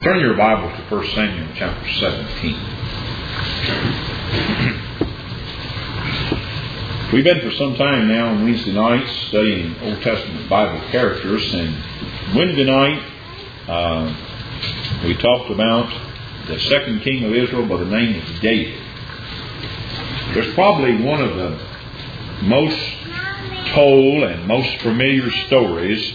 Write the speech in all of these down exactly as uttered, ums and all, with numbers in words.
Turn your Bible to First Samuel chapter seventeen. We've been for some time now on Wednesday nights studying Old Testament Bible characters, and Wednesday night uh, we talked about the second king of Israel by the name of David. There's probably one of the most told and most familiar stories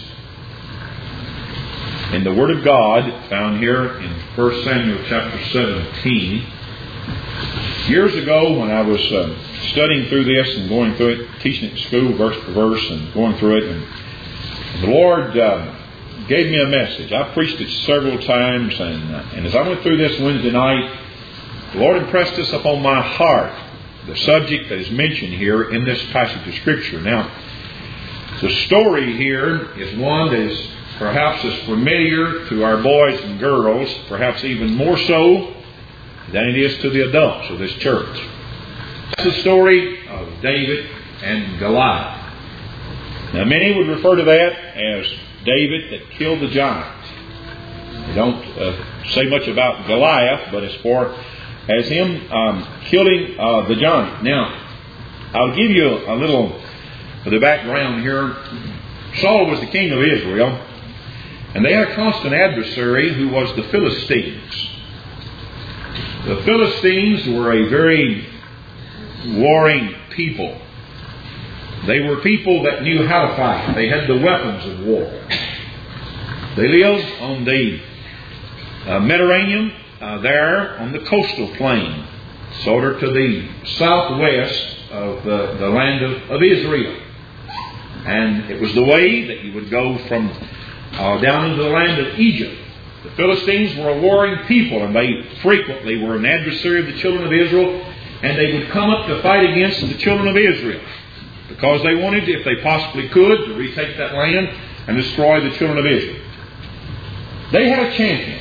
in the Word of God found here in First Samuel chapter seventeen. Years ago, when I was uh, studying through this and going through it, teaching it at school verse for verse and going through it, and the Lord uh, gave me a message. I preached it several times, and, uh, and as I went through this Wednesday night, the Lord impressed this upon my heart, the subject that is mentioned here in this passage of Scripture. Now, the story here is one that is perhaps as familiar to our boys and girls, perhaps even more so than it is to the adults of this church. It's the story of David and Goliath. Now, many would refer to that as David that killed the giant. They don't uh, say much about Goliath, but as far as him um, killing uh, the giant. Now, I'll give you a little of the background here. Saul was the king of Israel, and they had a constant adversary who was the Philistines. The Philistines were a very warring people. They were people that knew how to fight. They had the weapons of war. They lived on the uh, Mediterranean, uh, there on the coastal plain, sort of to the southwest of the, the land of, of Israel. And it was the way that you would go from Uh, down into the land of Egypt. The Philistines were a warring people, and they frequently were an adversary of the children of Israel, and they would come up to fight against the children of Israel because they wanted, if they possibly could, to retake that land and destroy the children of Israel. They had a champion,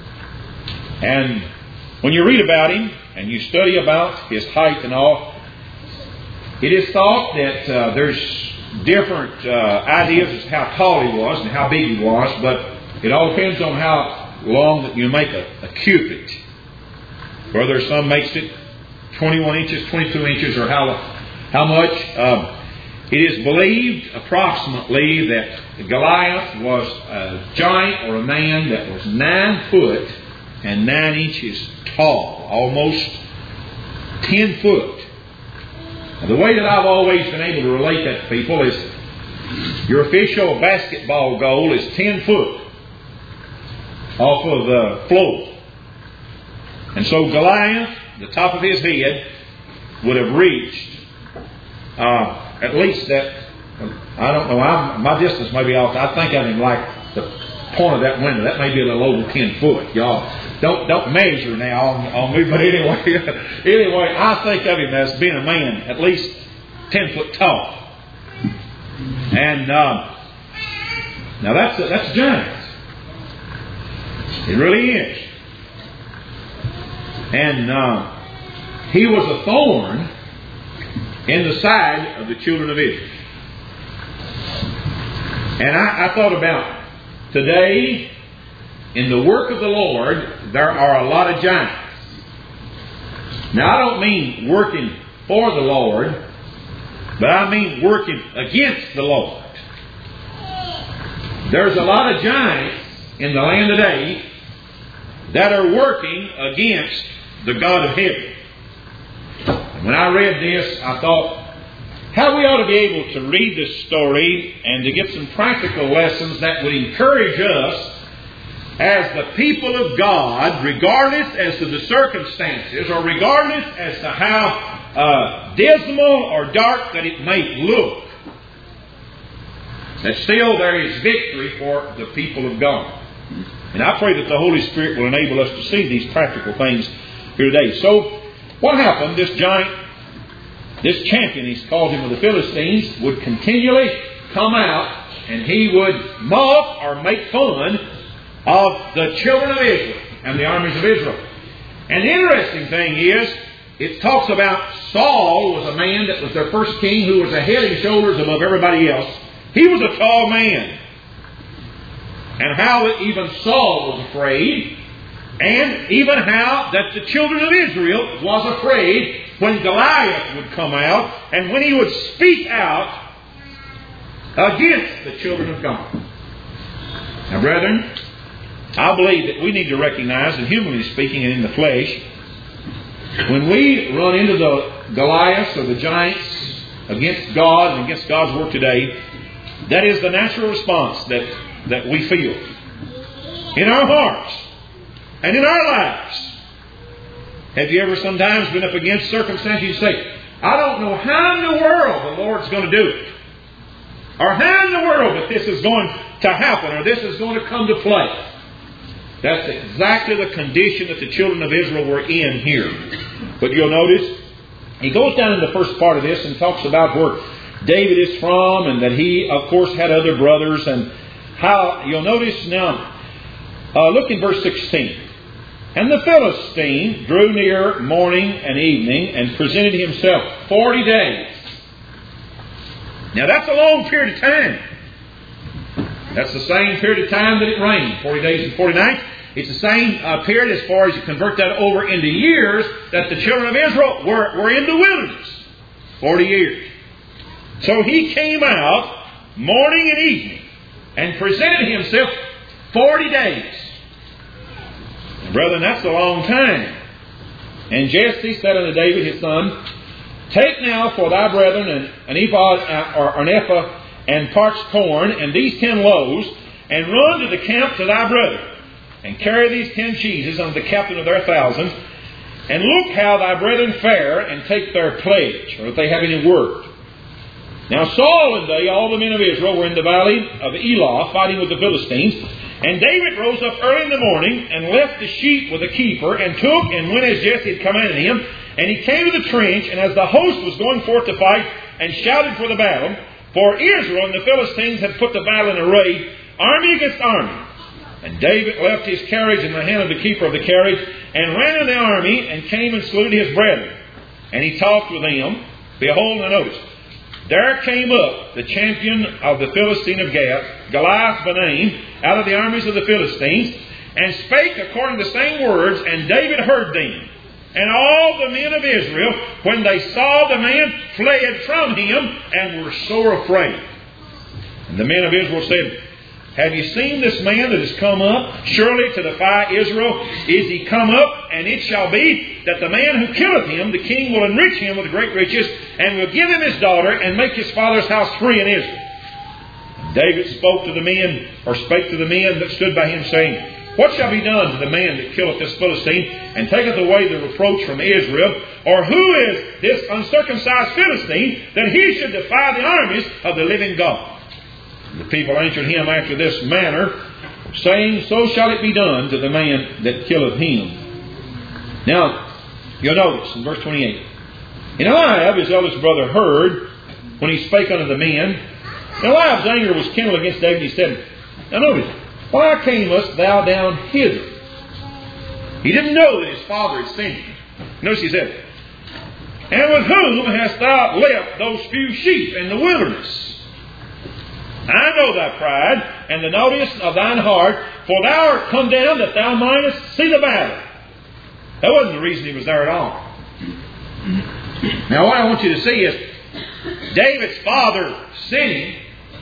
and when you read about him and you study about his height and all, it is thought that uh, there's different uh, ideas as to how tall he was and how big he was, but it all depends on how long that you make a, a cubit. Whether some makes it twenty-one inches, twenty-two inches, or how how much. Um, it is believed approximately that Goliath was a giant or a man that was nine foot and nine inches tall, almost ten foot. The way that I've always been able to relate that to people is your official basketball goal is ten foot off of the floor. And so Goliath, the top of his head, would have reached uh, at least that, I don't know, I'm, my distance may be off. I think of him like the point of that window. That may be a little over ten foot. Y'all don't don't measure now on, on me, but anyway, anyway, I think of him as being a man at least ten foot tall. And uh, now that's a, that's a giant. It really is. And uh, he was a thorn in the side of the children of Israel. And I, I thought about today, in the work of the Lord, there are a lot of giants. Now, I don't mean working for the Lord, but I mean working against the Lord. There's a lot of giants in the land today that are working against the God of heaven. And when I read this, I thought, how we ought to be able to read this story and to get some practical lessons that would encourage us as the people of God, regardless as to the circumstances or regardless as to how uh, dismal or dark that it may look, that still there is victory for the people of God. And I pray that the Holy Spirit will enable us to see these practical things here today. So, what happened? This giant, this champion, he's called him of the Philistines, would continually come out and he would mock or make fun of the children of Israel and the armies of Israel. And the interesting thing is, it talks about Saul was a man that was their first king who was a head and shoulders above everybody else. He was a tall man. And how that even Saul was afraid And even how that the children of Israel was afraid when Goliath would come out and when he would speak out against the children of God. Now, brethren, I believe that we need to recognize that, humanly speaking and in the flesh, when we run into the Goliaths or the giants against God and against God's work today, that is the natural response that, that we feel in our hearts and in our lives. Have you ever sometimes been up against circumstances you say, I don't know how in the world the Lord's going to do it, or how in the world that this is going to happen, or this is going to come to play. That's exactly the condition that the children of Israel were in here. But you'll notice, he goes down in the first part of this and talks about where David is from, and that he, of course, had other brothers, and how, you'll notice now, uh, look in verse sixteen. And the Philistine drew near morning and evening and presented himself forty days. Now that's a long period of time. That's the same period of time that it rained, forty days and forty nights. It's the same uh, period as far as you convert that over into years that the children of Israel were, were in the wilderness. forty years. So he came out morning and evening and presented himself forty days. And brethren, that's a long time. And Jesse said unto David his son, Take now for thy brethren an, an ephod uh, or an ephah and parched corn, and these ten loaves, and run to the camp to thy brethren, and carry these ten cheeses unto the captain of their thousands, and look how thy brethren fare, and take their pledge, or if they have any word. Now Saul and they, all the men of Israel, were in the valley of Elah, fighting with the Philistines. And David rose up early in the morning, and left the sheep with a keeper, and took and went as Jesse had commanded him. And he came to the trench, and as the host was going forth to fight, and shouted for the battle, for Israel and the Philistines had put the battle in array, army against army. And David left his carriage in the hand of the keeper of the carriage, and ran in the army, and came and saluted his brethren. And he talked with them. Behold, and notice, there came up the champion of the Philistine of Gath, Goliath by name, out of the armies of the Philistines, and spake according to the same words, and David heard them. And all the men of Israel, when they saw the man, fled from him, and were sore afraid. And the men of Israel said, Have you seen this man that has come up? Surely to defy Israel is he come up, and it shall be that the man who killeth him, the king will enrich him with great riches, and will give him his daughter, and make his father's house free in Israel. And David spoke to the men, or spake to the men that stood by him, saying, What shall be done to the man that killeth this Philistine, and taketh away the reproach from Israel? Or who is this uncircumcised Philistine, that he should defy the armies of the living God? And the people answered him after this manner, saying, So shall it be done to the man that killeth him. Now, you'll notice in verse twenty-eight. And Eliab, his eldest brother, heard when he spake unto the men. And Eliab's anger was kindled against David. He said, Now notice, Why camest thou down hither? He didn't know that his father had sent him. Notice he said, And with whom hast thou left those few sheep in the wilderness? I know thy pride, and the naughtiness of thine heart, for thou art come down that thou mightest see the battle. That wasn't the reason he was there at all. Now what I want you to see is, David's father sent him,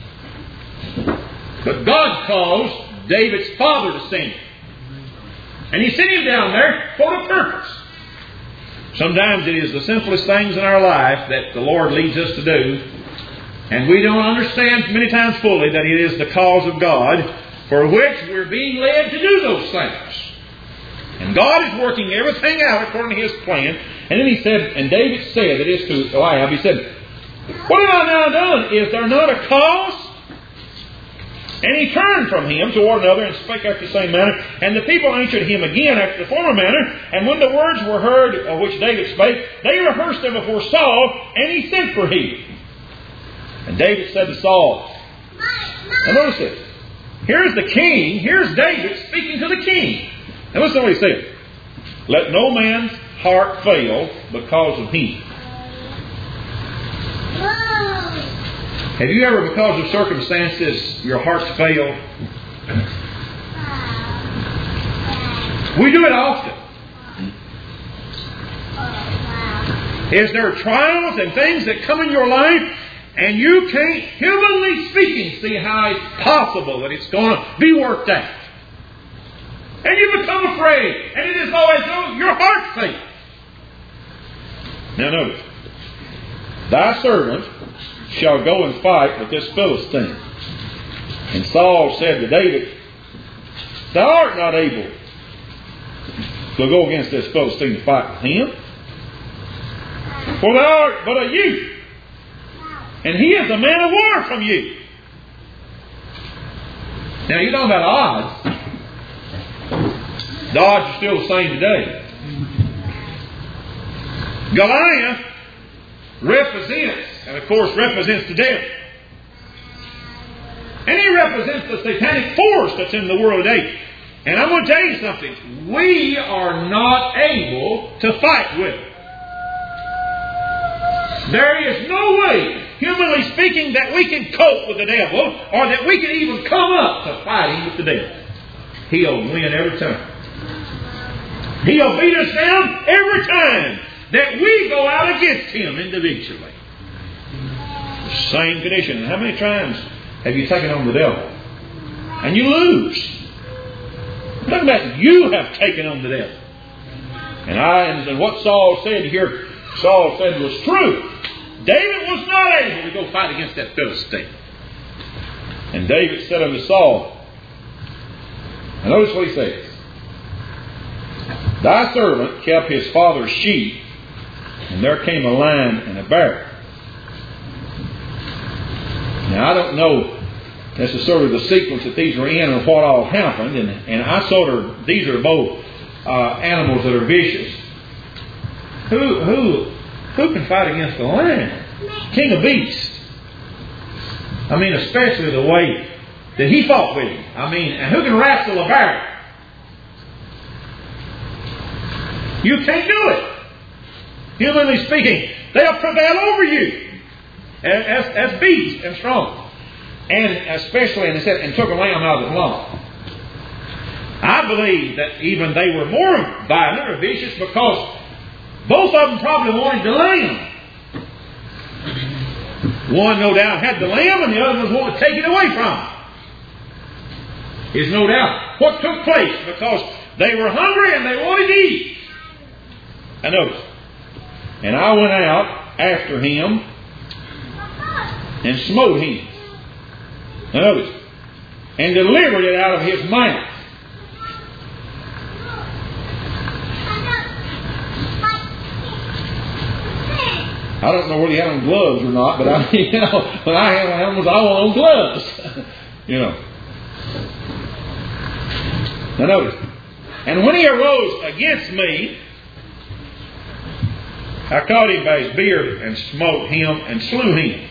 but God caused David's father to send him. And he sent him down there for a purpose. Sometimes it is the simplest things in our life that the Lord leads us to do, and we don't understand many times fully that it is the cause of God for which we're being led to do those things. And God is working everything out according to His plan. And then he said, and David said, that is to Eliab, he said, What have I now done? Is there not a cause? And he turned from him toward another, and spake after the same manner. And the people answered him again after the former manner. And when the words were heard of which David spake, they rehearsed them before Saul, and he sent for him. And David said to Saul, now notice this. Here's the king, here's David speaking to the king. And listen to what he said. Let no man's heart fail because of him. Have you ever, because of circumstances, your hearts fail? We do it often. Is there trials and things that come in your life and you can't, humanly speaking, see how it's possible that it's going to be worked out? And you become afraid. And it is always though your heart fails. Now notice. Thy servant shall go and fight with this Philistine. And Saul said to David, Thou art not able to go against this Philistine to fight with him. For thou art but a youth, and he is a man of war from you. Now you know about odds. The odds are still the same today. Goliath represents, and of course represents the devil. And he represents the satanic force that's in the world today. And I'm going to tell you something. We are not able to fight with it. There is no way, humanly speaking, that we can cope with the devil or that we can even come up to fighting with the devil. He'll win every time. He'll beat us down every time that we go out against him individually. Same condition. And how many times have you taken on the devil? And you lose. Look at that. You have taken on the devil. And I and what Saul said here, Saul said was true. David was not able to go fight against that Philistine. And David said unto Saul, and notice what he says. Thy servant kept his father's sheep, and there came a lion and a bear. Now I don't know this is sort of the sequence that these were in or what all happened, and, and I sort of, these are both uh, animals that are vicious. Who who who can fight against the lion? King of beasts. I mean, especially the way that he fought with him. I mean, and who can wrestle a bear? You can't do it. Humanly speaking, they'll prevail over you as, as beasts and strong. And especially, and, said, and took a lamb out of the flock. I believe that even they were more violent or vicious because both of them probably wanted the lamb. One, no doubt, had the lamb, and the other was wanting to take it away from him. Is no doubt what took place because they were hungry and they wanted to eat. I noticed. And I went out after him and smote him. I noticed. And delivered it out of his mouth. I don't know whether he had on gloves or not, but I, you know, when I had animals, I want on gloves. You know. Now notice. And when he arose against me, I caught him by his beard and smote him and slew him.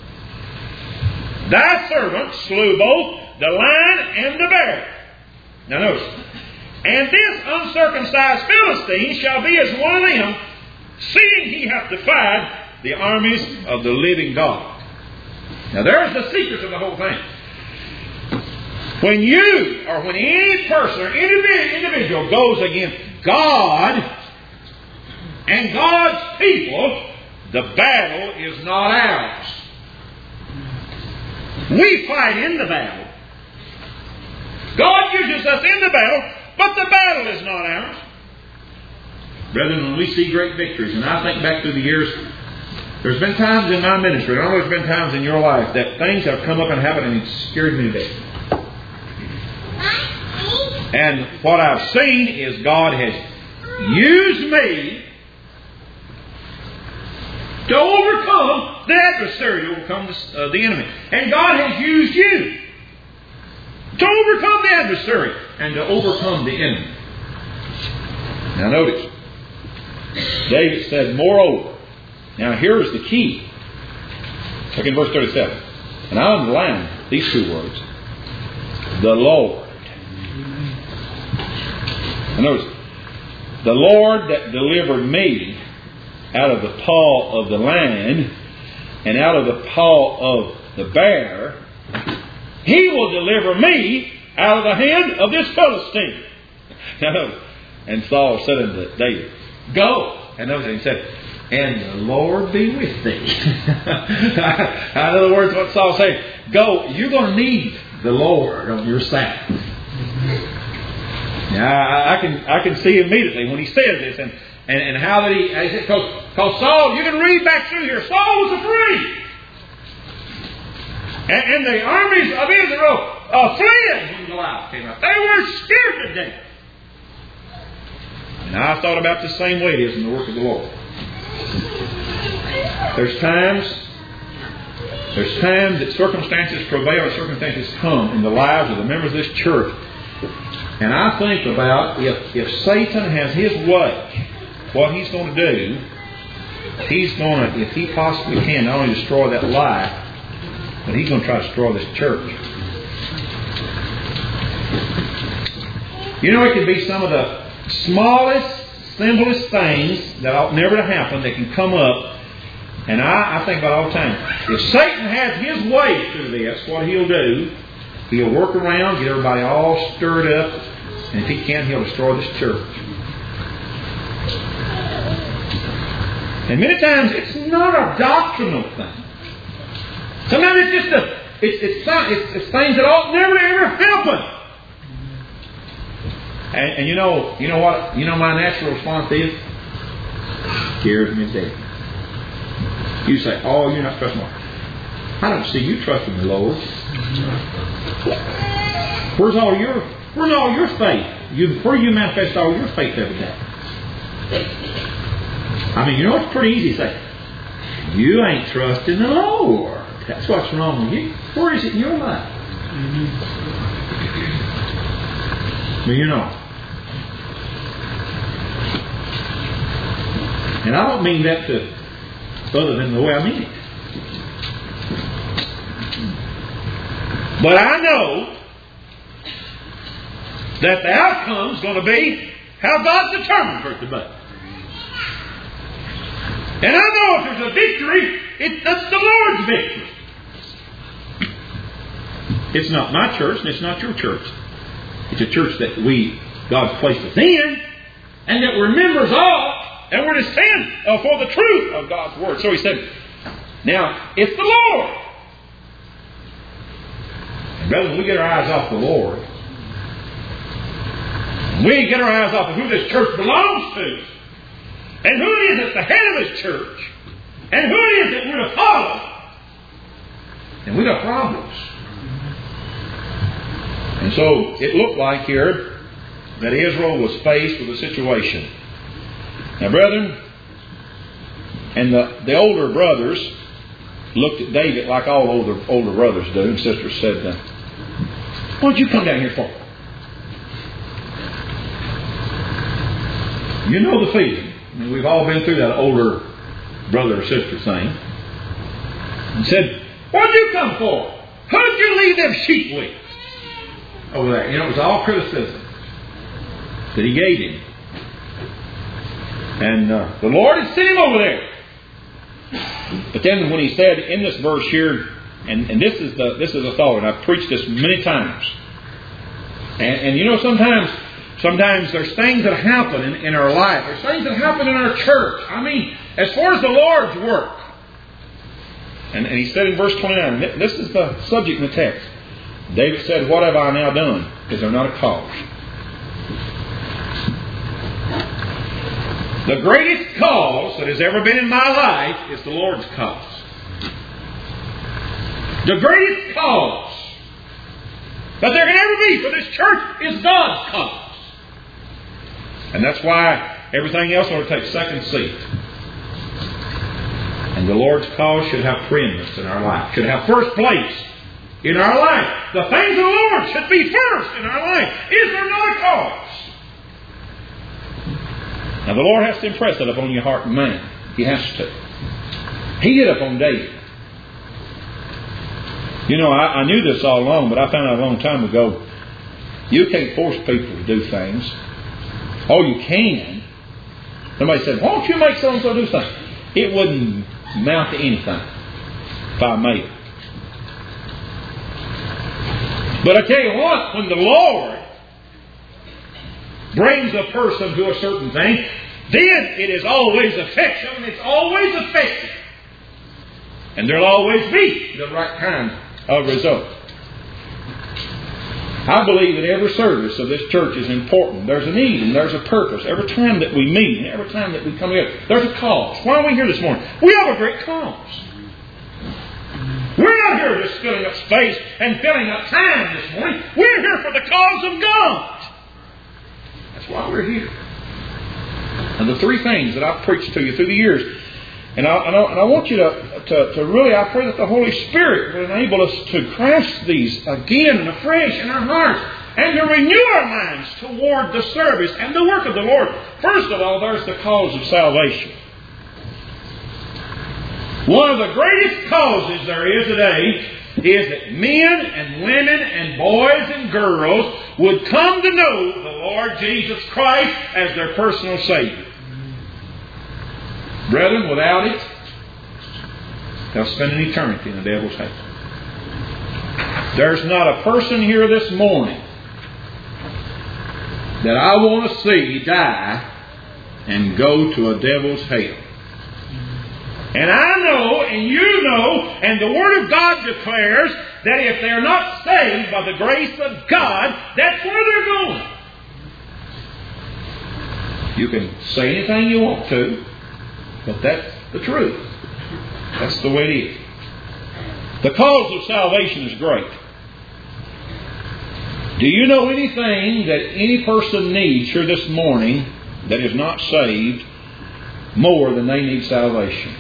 Thy servant slew both the lion and the bear. Now notice. And this uncircumcised Philistine shall be as one of them, seeing he hath defied the armies of the living God. Now there's the secret of the whole thing. When you, or when any person or any individual goes against God and God's people, the battle is not ours. We fight in the battle. God uses us in the battle, but the battle is not ours. Brethren, when we see great victories, and I think back through the years, there's been times in my ministry, and I know there's been times in your life, that things have come up and happened and it's scared me to death. And what I've seen is God has used me to overcome the adversary, to overcome the, uh, the enemy. And God has used you to overcome the adversary and to overcome the enemy. Now notice, David said, moreover. Now here's the key. Look in verse thirty-seven. And I underline these two words. The Lord. Now notice, the Lord that delivered me out of the paw of the lion and out of the paw of the bear, He will deliver me out of the hand of this Philistine. Now, And Saul said unto David, Go. And notice he said, And the Lord be with thee. In other words, what Saul said, Go, you're going to need the Lord on your side. Now, I, I can I can see immediately when he says this, and, and, and how that he, because Saul, you can read back through here, Saul was afraid. And, and the armies of Israel uh, fled when Goliath came out. They were scared to death. And I thought about the same way it is in the work of the Lord. There's times, there's times that circumstances prevail, circumstances come in the lives of the members of this church. And I think about if, if Satan has his way, what he's going to do, he's going to, if he possibly can, not only destroy that life, but he's going to try to destroy this church. You know, it can be some of the smallest, simplest things that ought never to happen that can come up. And I, I think about all the time, if Satan has his way through this, what he'll do, he'll work around, get everybody all stirred up, and if he can, he'll destroy this church. And many times, it's not a doctrinal thing. Sometimes it's just a, it's, it's, it's, it's things that ought never to ever happen. And, and you know, you know what? You know my natural response is? Scares me to death. You say, "Oh, you're not trusting the Lord." I don't see you trusting the Lord. Where's all your Where's all your faith? You, where you manifest all your faith every day? I mean, you know, it's pretty easy to say, "You ain't trusting the Lord. That's what's wrong with you." Where is it in your life? Well, you know. And I don't mean that to other than the way I mean it. But I know that the outcome is going to be how God's determined for it to be. And I know if there's a victory, it, that's the Lord's victory. It's not my church and it's not your church. It's a church that we, God's placed us in, and that we're members of, and we're to stand uh, for the truth of God's Word. So he said, now, it's the Lord. And rather than we get our eyes off the Lord, we get our eyes off of who this church belongs to, and who it is that's the head of this church, and who it is that we're to follow, and we got problems. And so it looked like here that Israel was faced with a situation. Now, brethren, and the, the older brothers looked at David like all older older brothers do, and sisters said, uh, "What did you come down here for?" You know the feeling. I mean, we've all been through that older brother or sister thing. And said, "What did you come for? Who'd you leave them sheep with?" Over there. You know, it was all criticism that he gave him. And uh, the Lord had sent him over there. But then when he said in this verse here, and, and this is the this is a thought, and I've preached this many times. And, and you know, sometimes sometimes there's things that happen in, in our life. There's things that happen in our church. I mean, as far as the Lord's work. And, and he said in verse twenty-nine, this is the subject in the text. David said, "What have I now done? Is there not a cause?" The greatest cause that has ever been in my life is the Lord's cause. The greatest cause that there can ever be for this church is God's cause. And that's why everything else ought to take second seat. And the Lord's cause should have preeminence in our life, should have first place in our life. The things of the Lord should be first in our life. Is there not a cause? Now the Lord has to impress that upon your heart and mind. He has to. He did upon David. You know, I, I knew this all along, but I found out a long time ago, you can't force people to do things. Oh, you can. Somebody said, "Why don't you make so-and-so do something?" It wouldn't amount to anything if I made it. But I tell you what, when the Lord brings a person to a certain thing, then it is always effective and it's always effective. And there'll always be the right kind of result. I believe that every service of this church is important. There's a need and there's a purpose. Every time that we meet and every time that we come together, there's a cause. Why are we here this morning? We have a great cause. We're not here just filling up space and filling up time this morning. We're here for the cause of God. That's why we're here. And the three things that I've preached to you through the years, and I, and I, and I want you to, to, to really, I pray that the Holy Spirit will enable us to grasp these again and afresh in our hearts and to renew our minds toward the service and the work of the Lord. First of all, there's the cause of salvation. One of the greatest causes there is today is that men and women and boys and girls would come to know the Lord Jesus Christ as their personal Savior. Brethren, without it, they'll spend an eternity in the devil's hand. There's not a person here this morning that I want to see die and go to a devil's hell. And I know, and you know, and the Word of God declares that if they're not saved by the grace of God, that's where they're going. You can say anything you want to, but that's the truth. That's the way it is. The cause of salvation is great. Do you know anything that any person needs here this morning that is not saved more than they need salvation?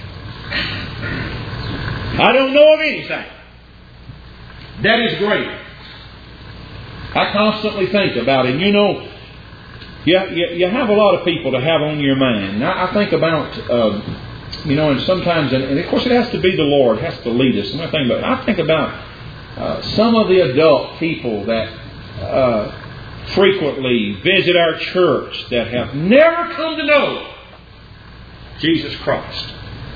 I don't know of anything that is greater. I constantly think about it. You know, you, you, you have a lot of people to have on your mind. Now, I think about, um, you know, and sometimes, and, and of course it has to be the Lord, it has to lead us. And I think about, I think about uh, some of the adult people that uh, frequently visit our church that have never come to know Jesus Christ.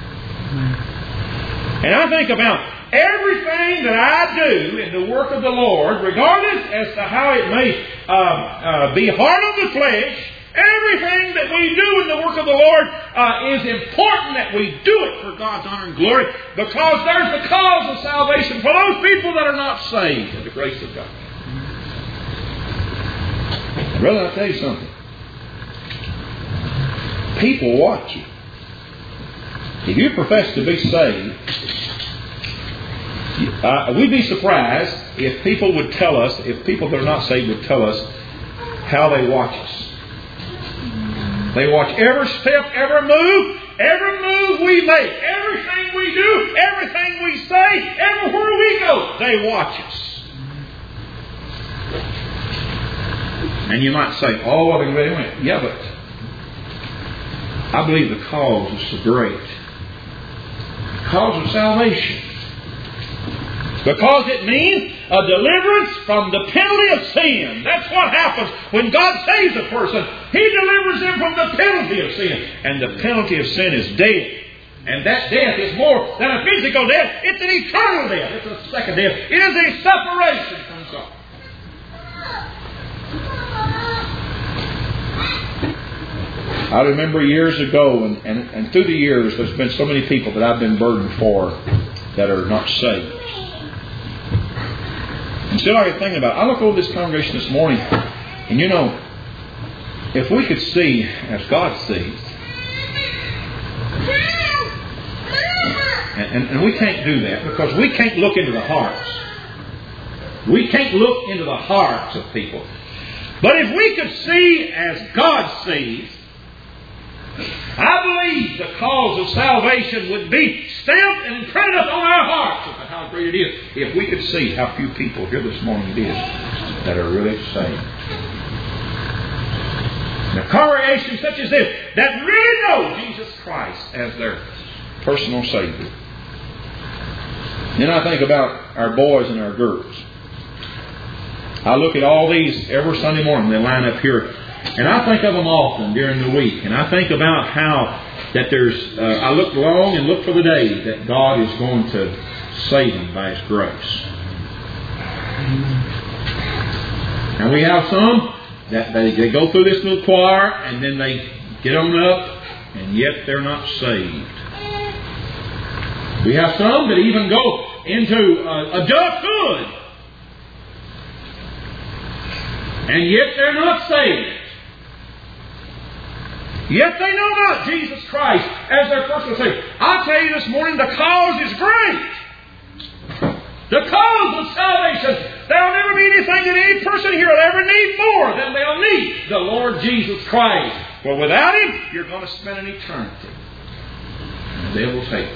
And I think about everything that I do in the work of the Lord, regardless as to how it may uh, uh, be hard on the flesh, everything that we do in the work of the Lord uh, is important that we do it for God's honor and glory, because there's the cause of salvation for those people that are not saved in the grace of God. Brother, I'll tell you something. People watch you. If you profess to be saved, uh, we'd be surprised if people would tell us, if people that are not saved would tell us how they watch us. They watch every step, every move, every move we make, everything we do, everything we say, everywhere we go. They watch us. And you might say, oh, well, they went. Yeah, but I believe the cause is so great. Cause of salvation. Because it means a deliverance from the penalty of sin. That's what happens when God saves a person. He delivers them from the penalty of sin. And the penalty of sin is death. And that death is more than a physical death. It's an eternal death. It's a second death. It is a separation from God. I remember years ago, and, and, and through the years, there's been so many people that I've been burdened for that are not saved. And still I can think about it. I look over this congregation this morning, and you know, if we could see as God sees, and, and, and we can't do that because we can't look into the hearts. We can't look into the hearts of people. But if we could see as God sees, I believe the cause of salvation would be stamped and printed up on our hearts. Look at how great it is. If we could see how few people here this morning it is that are really saved. A congregation such as this that really know Jesus Christ as their personal Savior. Then I think about our boys and our girls. I look at all these every Sunday morning. They line up here. And I think of them often during the week. And I think about how that there's... Uh, I look long and look for the day that God is going to save them by His grace. And we have some that they, they go through this little choir and then they get on up, and yet they're not saved. We have some that even go into uh, adulthood, and yet they're not saved. Yet they know not Jesus Christ as their personal Savior. I tell you this morning, the cause is great. The cause of salvation. There will never be anything that any person here will ever need more than they'll need the Lord Jesus Christ. For without Him, you're going to spend an eternity. And the devil will take it.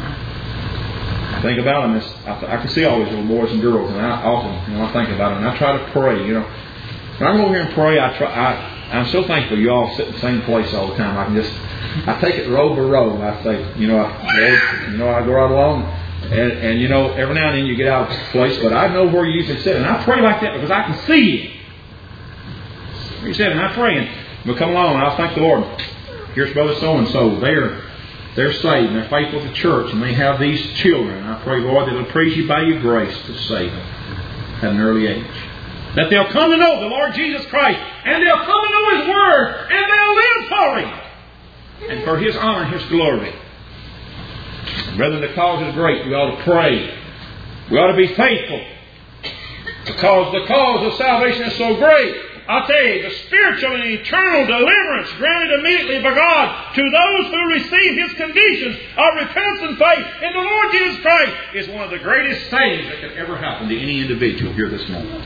I think about them as I can see all these little boys and girls, and I often, you know, I think about them, and I try to pray. You know, when I go over here and pray, I try. I, I'm so thankful you all sit in the same place all the time. I can just, I take it row by row. I say, you know, I, you know, I go right along, and, and you know, every now and then you get out of place, but I know where you usually sit, and I pray like that because I can see you. You said, and I pray, and we'll come along, and I'll thank the Lord. Here's Brother so and so. They're they're saved, and they're faithful to church, and they have these children. And I pray, Lord, that it'll please you by your grace to save them at an early age. That they'll come to know the Lord Jesus Christ, and they'll come to know His Word, and they'll live for Him, and for His honor and His glory. And brethren, the cause is great. We ought to pray. We ought to be faithful, because the cause of salvation is so great. I'll tell you, the spiritual and eternal deliverance granted immediately by God to those who receive His conditions of repentance and faith in the Lord Jesus Christ is one of the greatest things that could ever happen to any individual here this morning.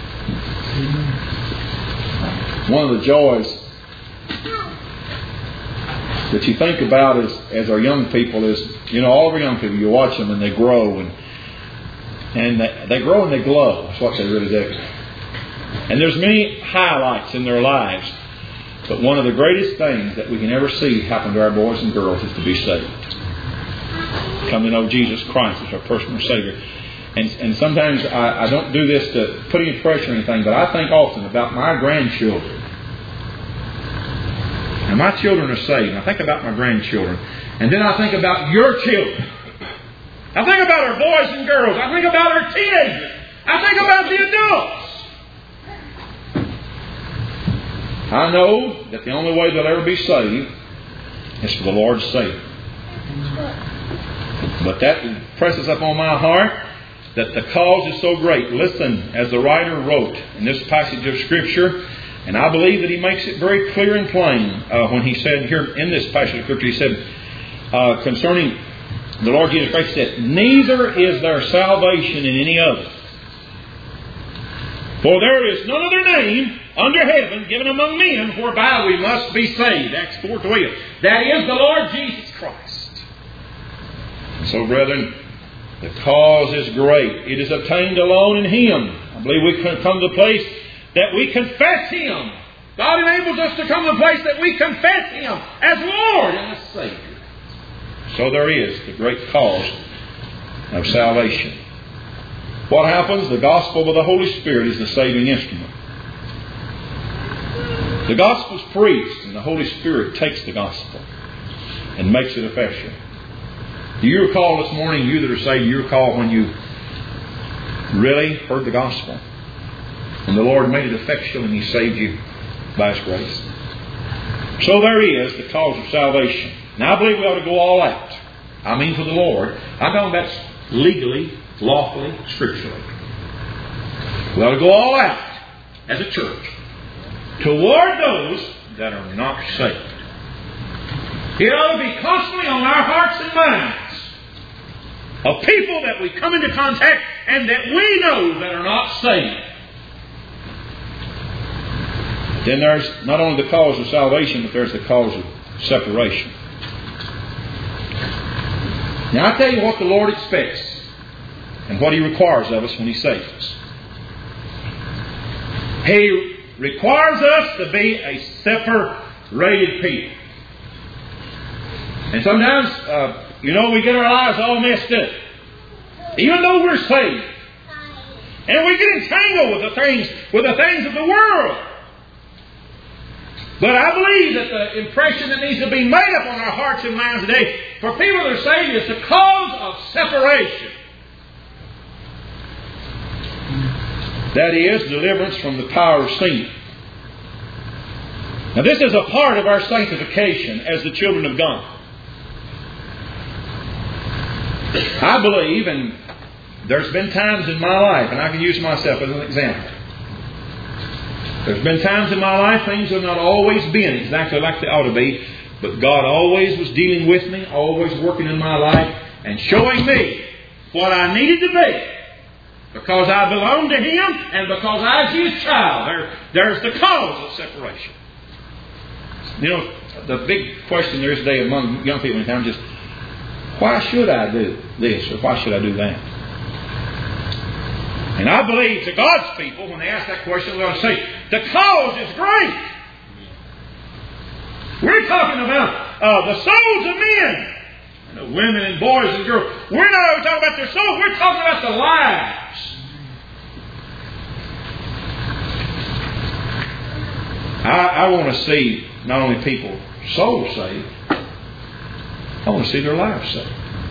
One of the joys that you think about as, as our young people is, you know, all of our young people, you watch them and they grow, and and they, they grow and they glow. That's what they really do. And there's many highlights in their lives, but one of the greatest things that we can ever see happen to our boys and girls is to be saved. Come to know Jesus Christ as our personal Savior. And, and sometimes I, I don't do this to put any pressure or anything, but I think often about my grandchildren. And my children are saved. And I think about my grandchildren. And then I think about your children. I think about our boys and girls. I think about our teenagers. I think about the adults. I know that the only way they'll ever be saved is for the Lord's sake. But that presses up on my heart that the cause is so great. Listen, as the writer wrote in this passage of Scripture, and I believe that he makes it very clear and plain uh, when he said here in this passage of Scripture, he said uh, concerning the Lord Jesus Christ, he said, neither is there salvation in any other. For there is none other name under heaven given among men whereby we must be saved. Acts four twelve. That is the Lord Jesus Christ. So, brethren, the cause is great. It is obtained alone in Him. I believe we can come to the place that we confess Him. God enables us to come to the place that we confess Him as Lord and as Savior. So there is the great cause of salvation. What happens? The gospel of the Holy Spirit is the saving instrument. The gospel is preached, and the Holy Spirit takes the gospel and makes it effectual. Do you recall this morning, you that are saved, you recall when you really heard the gospel? And the Lord made it effectual and He saved you by His grace. So there is the cause of salvation. Now I believe we ought to go all out. I mean for the Lord. I'm talking about legally, lawfully, scripturally. We ought to go all out as a church toward those that are not saved. It ought to be constantly on our hearts and minds of people that we come into contact and that we know that are not saved. Then there's not only the cause of salvation, but there's the cause of separation. Now I tell you what the Lord expects and what He requires of us when He saves us. He requires us to be a separated people. And sometimes, uh, you know, we get our lives all messed up. Even though we're saved. And we get entangled with the things, with the things of the world. But I believe that the impression that needs to be made up on our hearts and minds today for people that are saved is the cause of separation. That is, deliverance from the power of sin. Now this is a part of our sanctification as the children of God. I believe, and there's been times in my life, and I can use myself as an example. There's been times in my life things have not always been exactly like they ought to be, but God always was dealing with me, always working in my life, and showing me what I needed to be. Because I belong to Him, and because I was His child. There, there's the cause of separation. You know, the big question there is today among young people in town is just, why should I do this or why should I do that? And I believe to God's people, when they ask that question, they're going to say, the cause is great. We're talking about uh, the souls of men, and the women and boys and girls. We're not only talking about their souls, we're talking about the lives. I, I want to see not only people souls saved, I want to see their lives saved.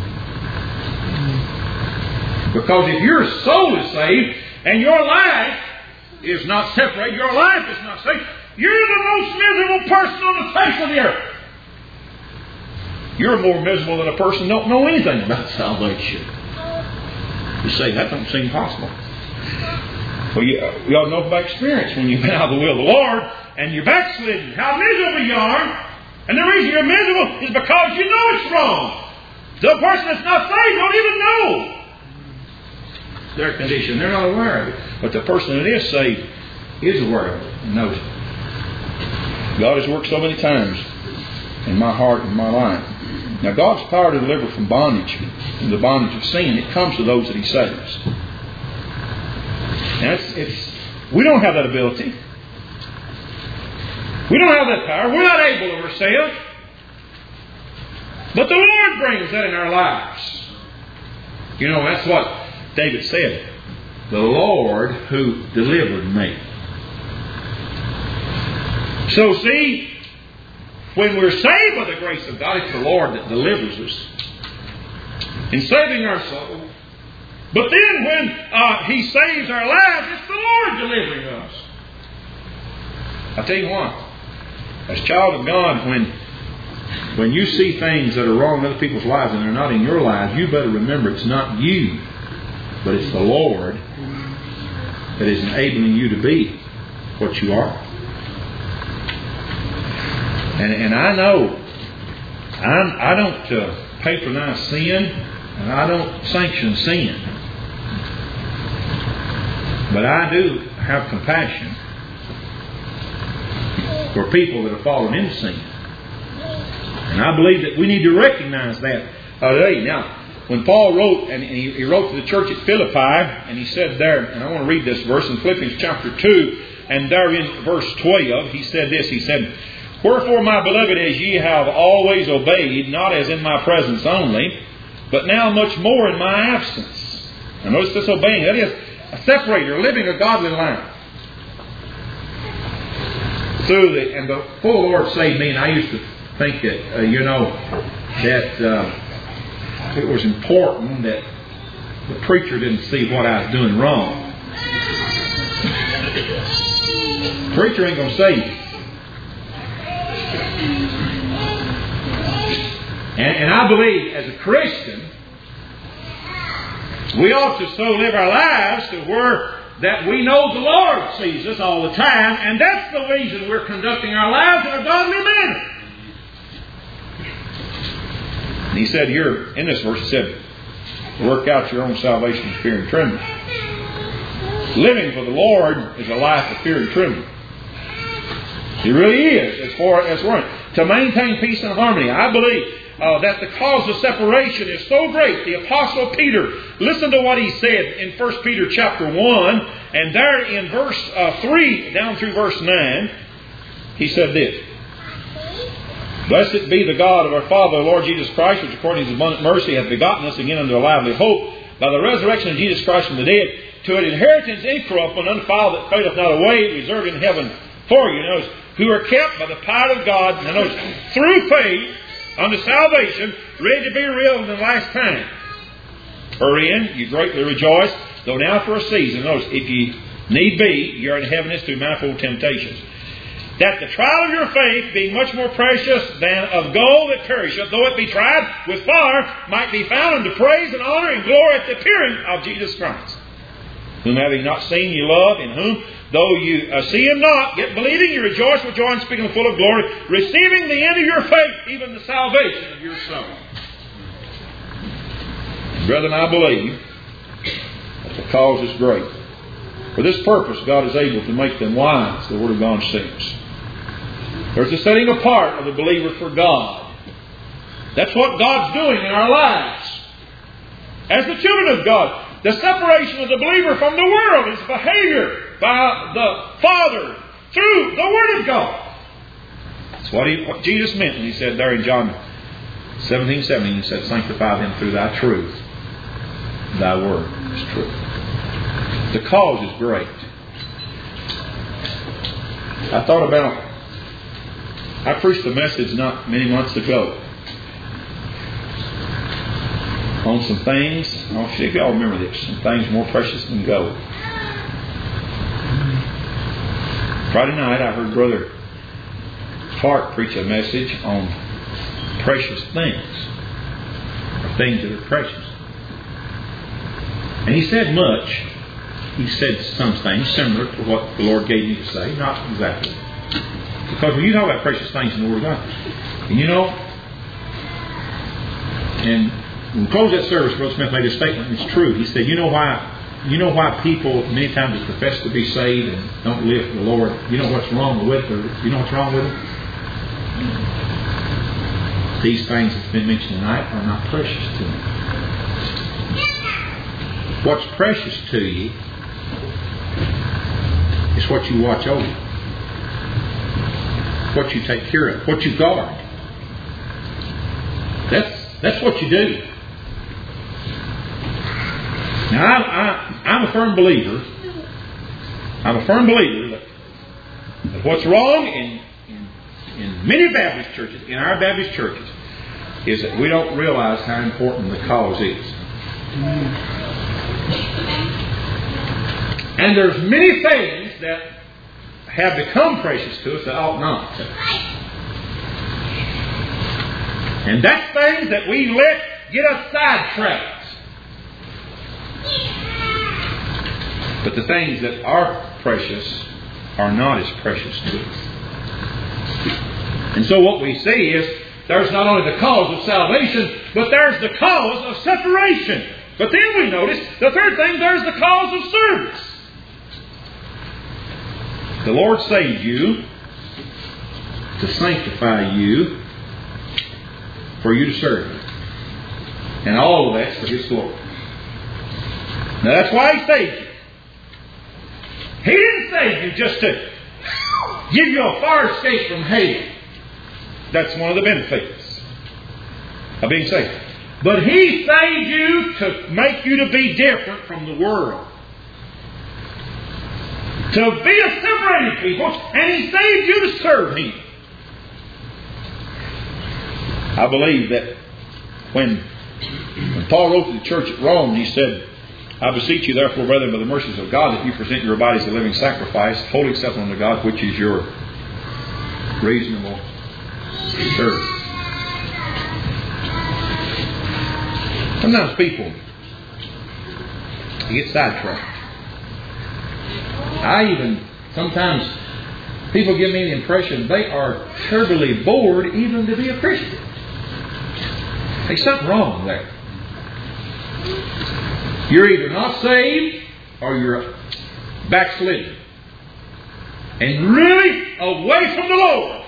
Because if your soul is saved and your life is not separated, your life is not saved, you're the most miserable person on the face of the earth. You're more miserable than a person who don't know anything about salvation. You say, that don't seem possible. Well, you, you ought to know by experience when you've been out of the will of the Lord and you're backslidden, how miserable you are. And the reason you're miserable is because you know it's wrong. The person that's not saved don't even know their condition. They're not aware of it. But the person that is saved is aware of it and knows it. God has worked so many times in my heart and my life. Now, God's power to deliver from bondage, from the bondage of sin, it comes to those that He saves. Now, it's, it's, we don't have that ability. We don't have that power. We're not able of ourselves. But the Lord brings that in our lives. You know, that's what David said. The Lord who delivered me. So see, when we're saved by the grace of God, it's the Lord that delivers us in saving our soul. But then when uh, He saves our lives, it's the Lord delivering us. I tell you what, as a child of God, when when you see things that are wrong in other people's lives and they're not in your lives, you better remember it's not you, but it's the Lord that is enabling you to be what you are. And, and I know I'm, I don't uh, patronize sin, and I don't sanction sin. But I do have compassion for people that have fallen into sin. And I believe that we need to recognize that today. Now, when Paul wrote, and he, he wrote to the church at Philippi, and he said there, and I want to read this verse in Philippians chapter two, and there in verse twelve, he said this, he said, "Wherefore, my beloved, as ye have always obeyed, not as in my presence only, but now much more in my absence." Now notice this obeying, that is a separator, living a godly life. Through the, and before the Lord saved me, and I used to think that, uh, you know, that uh, it was important that the preacher didn't see what I was doing wrong. The preacher ain't going to save you. And, and I believe as a Christian, we ought to so live our lives to where that we know the Lord sees us all the time, and that's the reason we're conducting our lives in a godly manner. And he said here in this verse, he said, "Work out your own salvation with fear and trembling." Living for the Lord is a life of fear and trembling. It really is, as far as we're to maintain peace and harmony. I believe uh, that the cause of separation is so great. The Apostle Peter, listen to what he said in First Peter chapter one, and there in verse uh, three down through verse nine, he said this: "Blessed be the God of our Father, Lord Jesus Christ, which according to His abundant mercy hath begotten us again unto a lively hope, by the resurrection of Jesus Christ from the dead, to an inheritance incorruptible and undefiled that fadeth not away, reserved in heaven for you." Notice, who are kept by the power of God, now notice, through faith unto salvation, ready to be revealed in the last time. Wherein you greatly rejoice, though now for a season. Notice, if you need be, you're in heaviness through manifold temptations. that the trial of your faith, being much more precious than of gold that perisheth, though it be tried with fire, might be found unto praise and honor and glory at the appearing of Jesus Christ. Whom having not seen you love, in whom, though you uh, see Him not, yet believing you rejoice with joy and speaking full of glory, receiving the end of your faith, even the salvation of your soul. Brethren, I believe that the cause is great. For this purpose, God is able to make them wise, the Word of God says. There's a setting apart of the believer for God. That's what God's doing in our lives. As the children of God, the separation of the believer from the world is behavior by the Father through the Word of God. That's what, he, what Jesus meant when He said there in John seventeen seventeen, He said, sanctify them through Thy truth. Thy Word is truth. The cause is great. I thought about, I preached a message not many months ago on some things. I'll see if y'all remember this. Some things more precious than gold. Friday night I heard Brother Clark preach a message on precious things. Or things that are precious. And he said much. He said some things similar to what the Lord gave me to say. Not exactly. Because when you talk about precious things in the Word of God, and you know, and when we closed that service, Brother Smith made a statement, and it's true. He said, you know why you know why people many times that profess to be saved and don't live for the Lord, you know what's wrong with them? You know what's wrong with them? These things that's been mentioned tonight are not precious to them. What's precious to you is what you watch over, what you take care of, what you guard. That's that's what you do. Now, I, I, I'm a firm believer. I'm a firm believer that, that what's wrong in, in in many Baptist churches, in our Baptist churches, is that we don't realize how important the cause is. And there's many things that have become precious to us that ought not to. And that's things that we let get us sidetracked. But the things that are precious are not as precious to us. And so what we see is there's not only the cause of salvation, but there's the cause of separation. But then we notice the third thing, there's the cause of service. The Lord saved you to sanctify you for you to serve Him. And all of that's for His glory. Now that's why He saved you. He didn't save you just to give you a fire escape from hell. That's one of the benefits of being saved. But He saved you to make you to be different from the world. To be a separated people, and He saved you to serve Him. I believe that when, when Paul wrote to the church at Rome, he said, I beseech you therefore, brethren, by the mercies of God, that you present your bodies a living sacrifice, wholly acceptable unto God, which is your reasonable service. Sometimes people get sidetracked. I even, sometimes people give me the impression they are terribly bored even to be a Christian. There's something wrong there. You're either not saved or you're backslidden. And really away from the Lord.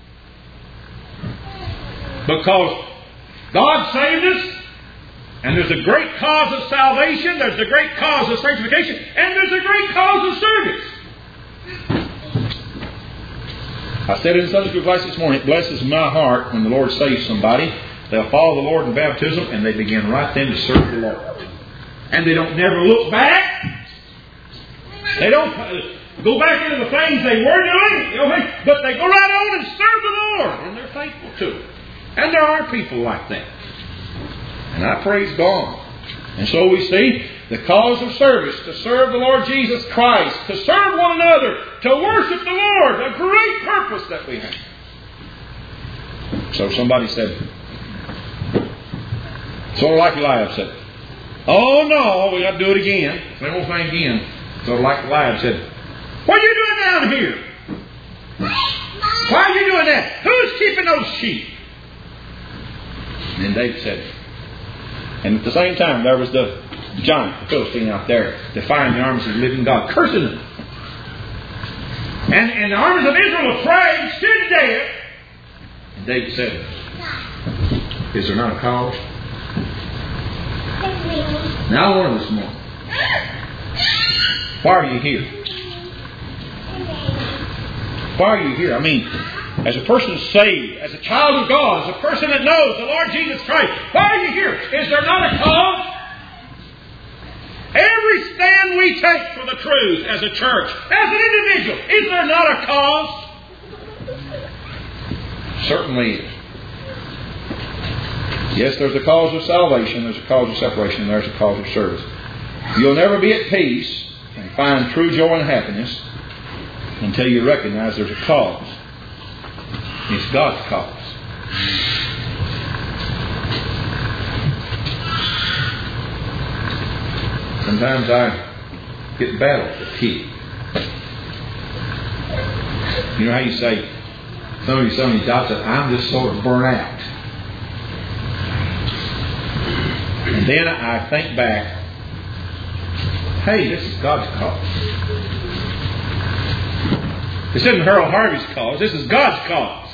Because God saved us. And there's a great cause of salvation. There's a great cause of sanctification. And there's a great cause of service. I said in Sunday school class this morning, it blesses my heart when the Lord saves somebody. They'll follow the Lord in baptism and they begin right then to serve the Lord. And they don't never look back. They don't go back into the things they were doing. You know, but they go right on and serve the Lord. And they're thankful to it. And there are people like that. And I praise God. And so we see The cause of service, to serve the Lord Jesus Christ, to serve one another, to worship the Lord, a great purpose that we have. So somebody said, sort of like Eliab said, oh no, we got to do it again. Same old thing again. Sort of like Eliab said, what are you doing down here? Why are you doing that? Who's keeping those sheep? And then David said, and at the same time there was the giant, the Philistine out there, defying the armies of the living God, cursing them. And, and the armies of Israel were afraid, stood dead. And David said, is there not a cause? Now I wonder this morning, why are you here? Why are you here? I mean, as a person saved, as a child of God, as a person that knows the Lord Jesus Christ, why are you here? Is there not a cause? Every stand we take for the truth as a church, as an individual, is there not a cause? Certainly is. Yes, there's a cause of salvation, there's a cause of separation, and there's a cause of service. You'll never be at peace and find true joy and happiness until you recognize there's a cause. It's God's cause. Sometimes I get battle fatigue. You know how you say, some of you, some of you doubts that I'm just sort of burnt out. And then I think back, hey, this is God's cause. This isn't Harold Harvey's cause. This is God's cause.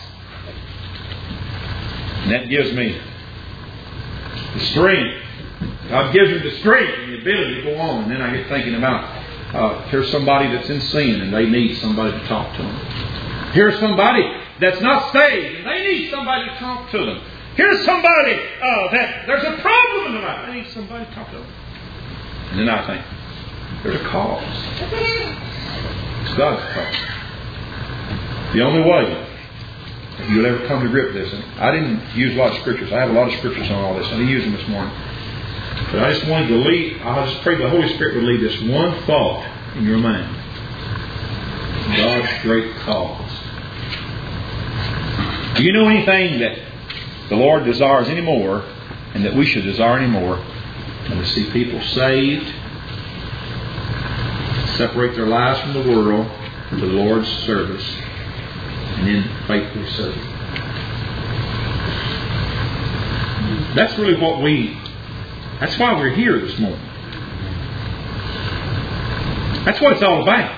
And that gives me the strength. God gives me the strength and the ability to go on. And then I get thinking about, uh, here's somebody that's in sin and they need somebody to talk to them. Here's somebody that's not saved and they need somebody to talk to them. Here's somebody uh, that there's a problem in their life. They need somebody to talk to them. And then I think, there's a cause. It's God's cause. The only way that you'll ever come to grip with this, and I didn't use a lot of scriptures. I have a lot of scriptures on all this. I didn't use them this morning. But I just wanted to lead, I just prayed the Holy Spirit would lead this one thought in your mind. God's great cause. Do you know anything that the Lord desires any more, and that we should desire any more, than to see people saved, separate their lives from the world for the Lord's service, and then faithfully serve Him? That's really what we, that's why we're here this morning. That's what it's all about.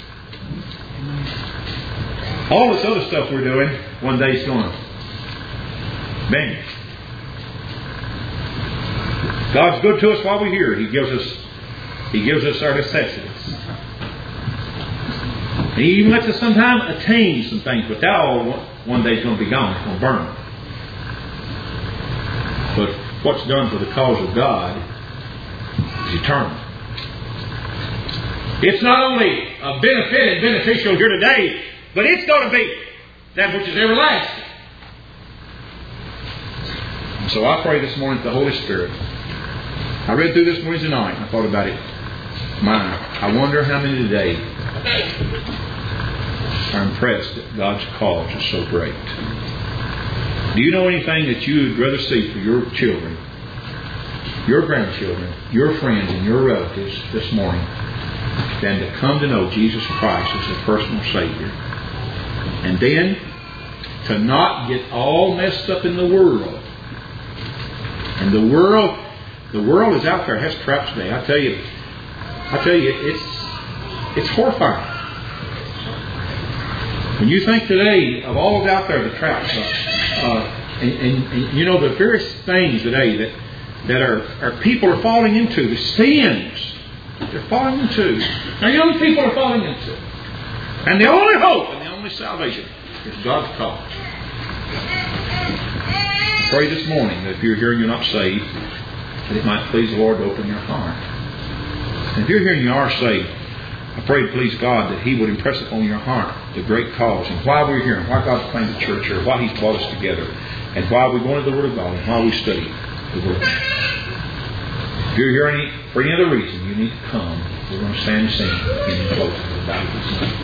All this other stuff we're doing, one day is going to vanish. God's good to us while we're here. He gives us, He gives us our necessities. He even lets us sometimes attain some things, but that all one day is going to be gone. It's going to burn. But what's done for the cause of God is eternal. It's not only a benefit and beneficial here today, but it's going to be that which is everlasting. And so I pray this morning to the Holy Spirit. I read through this Wednesday night and I thought about it. My, I wonder how many today are impressed that God's cause is so great. Do you know anything that you would rather see for your children, your grandchildren, your friends, and your relatives this morning than to come to know Jesus Christ as their personal Savior? And then to not get all messed up in the world. And the world, the world is out there. It has traps today. I tell you, I tell you, it's it's horrifying. When you think today of all that's out there, the traps, uh, uh, and, and, and you know the various things today that that are, are people are falling into, the sins they're falling into. Now young people are falling into, and the only hope and the only salvation is God's cause. Pray this morning that if you're here and you're not saved, that it might please the Lord to open your heart. And if you're here and you are saved, I pray to please God that He would impress upon your heart the great cause and why we're here and why God's planted the church here, why He's brought us together, and why we go into the Word of God and why we study the Word. If you're here and for any other reason you need to come, we're going to stand and sing in closing.